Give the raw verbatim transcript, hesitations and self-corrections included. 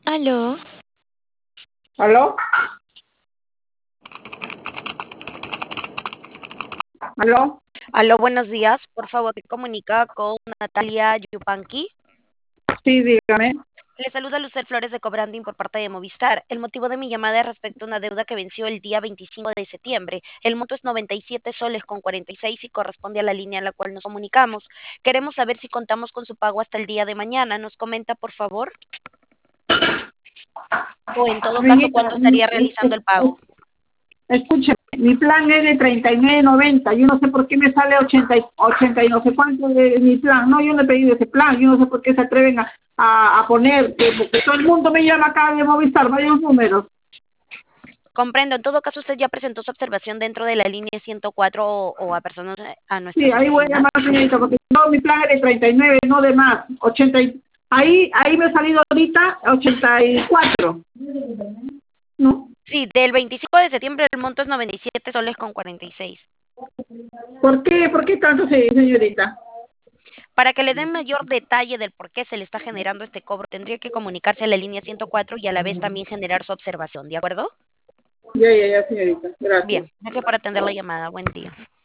Aló, ¿Aló? ¿Aló? Aló, buenos días. Por favor, me comunica con Natalia Yupanqui. Sí, dígame. Le saluda Lucel Flores de Cobranding por parte de Movistar. El motivo de mi llamada es respecto a una deuda que venció el día veinticinco de septiembre. El monto es noventa y siete soles con cuarenta y seis y corresponde a la línea a la cual nos comunicamos. Queremos saber si contamos con su pago hasta el día de mañana. ¿Nos comenta, por favor? O en todo caso, Amiguita, ¿cuándo mi- estaría es- realizando es- el pago? escúcheme, mi plan es de treinta y nueve noventa. Yo no sé por qué me sale ochenta y, ochenta y no sé cuánto de mi plan. No, yo no he pedido ese plan. Yo no sé por qué se atreven a, a, a poner, que, porque todo el mundo me llama acá de Movistar, varios números. Comprendo. En todo caso, usted ya presentó su observación dentro de la línea ciento cuatro o, o a personas eh, a Sí, nuestras ahí voy a oficinas. llamar, señorita, porque no, mi plan es de treinta y nueve, no de más. ochenta y, ahí, ahí me ha salido ahorita ochenta y cuatro. ¿No? Sí, del veinticinco de septiembre el monto es noventa y siete soles con cuarenta y seis. ¿Por qué? ¿Por qué tanto, se- señorita? Para que le den mayor detalle del por qué se le está generando este cobro, tendría que comunicarse a la línea ciento cuatro y a la vez también generar su observación, ¿de acuerdo? Ya, ya, ya, señorita. Gracias. Bien, gracias por atender la llamada. Buen día.